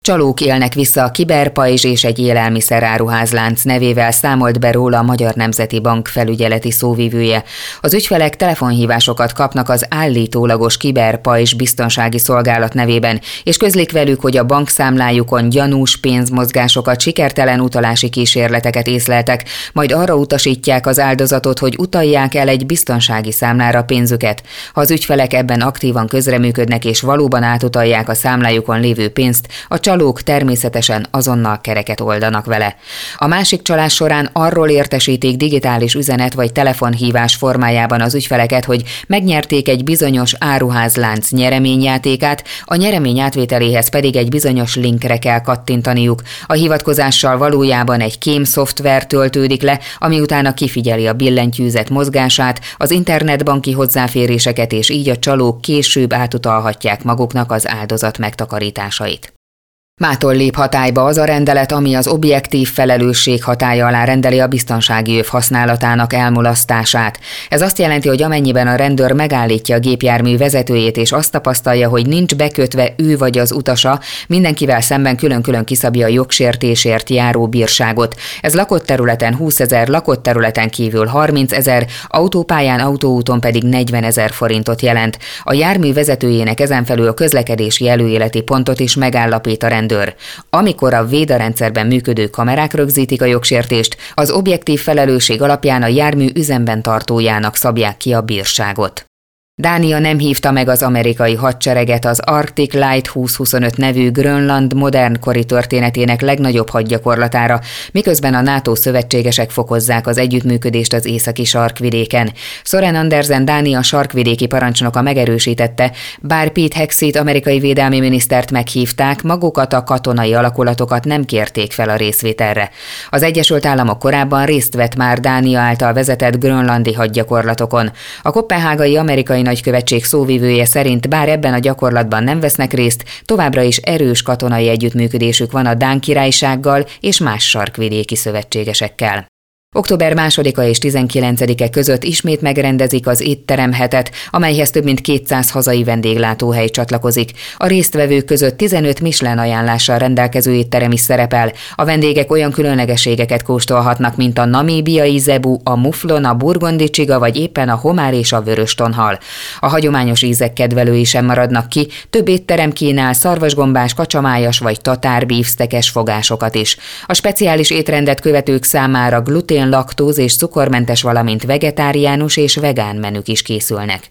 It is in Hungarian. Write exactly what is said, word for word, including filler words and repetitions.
Csalók élnek vissza a kiberpajzs és egy élelmiszeráruházlánc nevével számolt be róla a Magyar Nemzeti Bank felügyeleti szóvivője. Az ügyfelek telefonhívásokat kapnak az állítólagos kiberpajzs biztonsági szolgálat nevében, és közlik velük, hogy a bankszámlájukon gyanús pénzmozgásokat, sikertelen utalási kísérleteket észleltek, majd arra utasítják az áldozatot, hogy utalják el egy biztonsági számlára pénzüket. Ha az ügyfelek ebben aktívan közreműködnek és valóban átutalják a számlájukon lévő pénzt, a csalók természetesen azonnal kereket oldanak vele. A másik csalás során arról értesítik digitális üzenet vagy telefonhívás formájában az ügyfeleket, hogy megnyerték egy bizonyos áruházlánc nyereményjátékát, a nyeremény átvételéhez pedig egy bizonyos linkre kell kattintaniuk. A hivatkozással valójában egy kém szoftver töltődik le, ami utána kifigyeli a billentyűzet mozgását, az internetbanki hozzáféréseket, és így a csalók később átutalhatják maguknak az áldozat megtakarításait. Mától lép hatályba az a rendelet, ami az objektív felelősség hatálya alá rendeli a biztonsági öv használatának elmulasztását. Ez azt jelenti, hogy amennyiben a rendőr megállítja a gépjármű vezetőjét és azt tapasztalja, hogy nincs bekötve ő vagy az utasa, mindenkivel szemben külön-külön kiszabja a jogsértésért járó bírságot. Ez lakott területen húszezer, lakott területen kívül harmincezer, autópályán, autóúton pedig negyvenezer forintot jelent. A jármű vezetőjének ezen felül a közlekedési előéleti pontot is megállapít a rendőr. Amikor a védarendszerben működő kamerák rögzítik a jogsértést, az objektív felelősség alapján a jármű üzemben tartójának szabják ki a bírságot. Dánia nem hívta meg az amerikai hadsereget az Arctic Light húsz-huszonöt nevű Grönland modern kori történetének legnagyobb hadgyakorlatára, miközben a NATO szövetségesek fokozzák az együttműködést az északi sarkvidéken. Soren Andersen Dánia sarkvidéki parancsnoka megerősítette, bár Pete Hegseth amerikai védelmi minisztert meghívták, magukat a katonai alakulatokat nem kérték fel a részvételre. Az Egyesült Államok korábban részt vett már Dánia által vezetett grönlandi hadgyakorlatokon. A koppenhágai amerikai nagykövetség szóvivője szerint bár ebben a gyakorlatban nem vesznek részt, továbbra is erős katonai együttműködésük van a Dán Királysággal és más sarkvidéki szövetségesekkel. Október másodika és tizenkilencedike között ismét megrendezik az étteremhetet, amelyhez több mint kétszáz hazai vendéglátóhely csatlakozik. A résztvevők között tizenöt Michelin ajánlással rendelkező étterem is szerepel. A vendégek olyan különlegességeket kóstolhatnak, mint a namíbiai zebu, a muflon, a burgondi csiga vagy éppen a homár és a vörös tonhal. A hagyományos ízek kedvelői sem maradnak ki, több étterem kínál szarvasgombás, kacsamájas vagy tatár bífsztekes fogásokat is. A speciális étrendet követők számára glutén, laktóz és cukormentes, valamint vegetáriánus és vegán menük is készülnek.